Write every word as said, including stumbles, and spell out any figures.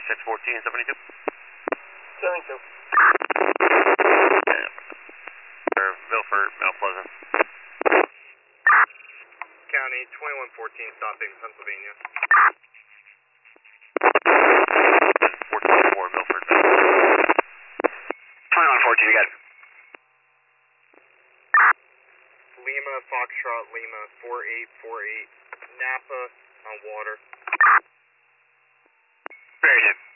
six fourteen seventy-two. seventy-two. Or Milford, Mount Pleasant. County twenty-one fourteen, stopping Pennsylvania. fourteen four, Milford. twenty-one fourteen, you got it. Lima, Foxtrot, Lima, four eight four eight, Napa on water. Very good.